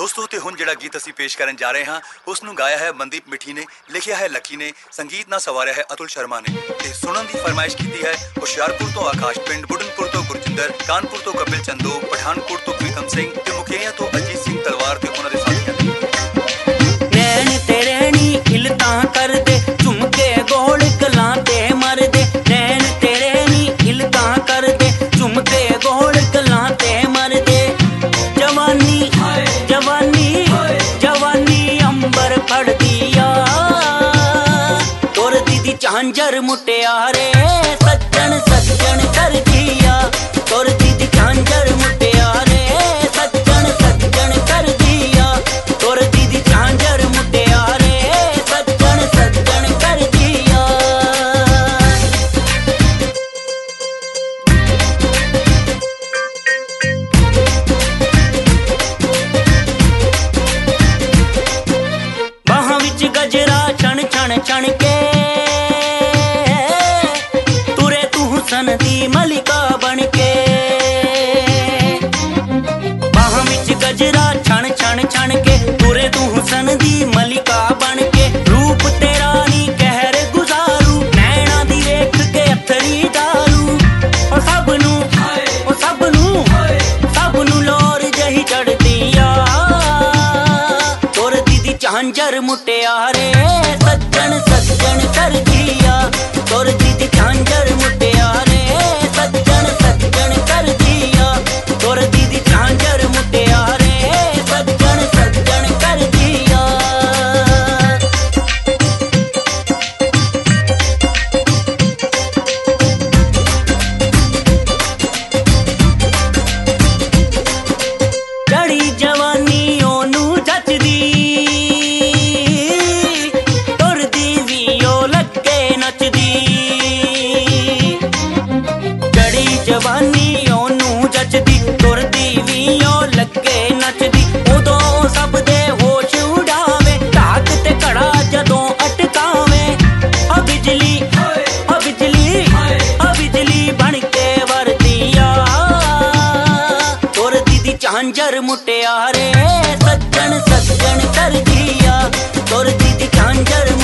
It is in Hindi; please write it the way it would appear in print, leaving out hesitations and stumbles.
दोस्तों ते हुण जिहड़ा गीत असीं पेश करन जा रहे हां उस नूं गाया है मनदीप मिठी ने, लिखिया है लकी ने, संगीत ना सवारिया है अतुल शर्मा ने ते सुनन दी फरमाइश कीती है होशियारपुर तो आकाश पिंड, बुढ़नपुर तो गुरजिंदर, कानपुर तो कपिल चंदो, पठानकोट तो प्रीतम सिंह ते मुकेरिया तो अजीत सिंह तलवार ते उन्हां दे साथियां ने। नैन तेरे नी हिलता कर दे झुमके गोल गलां ते मर दे, नैन तेरे नी हिलता कर दे झुमके गोल गलां ते मर दे। जवानी जवानी जवानी अंबर फड़ दिया तोर दीदी झांझर मुटियारे सज्जन सज्जन कर दिया, तोर दीदी झांझर मुटियारे सज्जन सज्जन कर दिया, तोर दीदी झांझर मुटियारे सज्जन सज्जन कर दिया। बाहां विच गजरा छण छण छण के तुरे तू हुसन दी मलिका बन के, बाहां विच गजरा छण छण छण के तुरे तू हुसन दी मलिका बन के। रूप तेरा नी कहर गुजारू नैना दी वेख के अथरी दारू, ओ सबनू लोर जही चढ़दिया तोर दीदी झांझर मुटियारे सज्जन सज्जन कर दिया, तोर दीदी झांझर मुटियारे सज्जन सज्जन कर दिया, तोर दीदी झांझर मुटियारे सज्जन सज्जन कर दिया। चढ़ी जवानी ओनू जचदी तुर दीवी ओ लगे नचदी, चढ़ी जवानी ओनू जचदी तुर दीवी ओ लगे नचदी। उदों सब दे होश उड़ावे ढाक ते घड़ा जदों अटकावे, ओ बिजली बन के वरदिया तोर दीदी झांझर मुटियारे सज्जन सज्जन कर दिया, तोर दीदी झांझर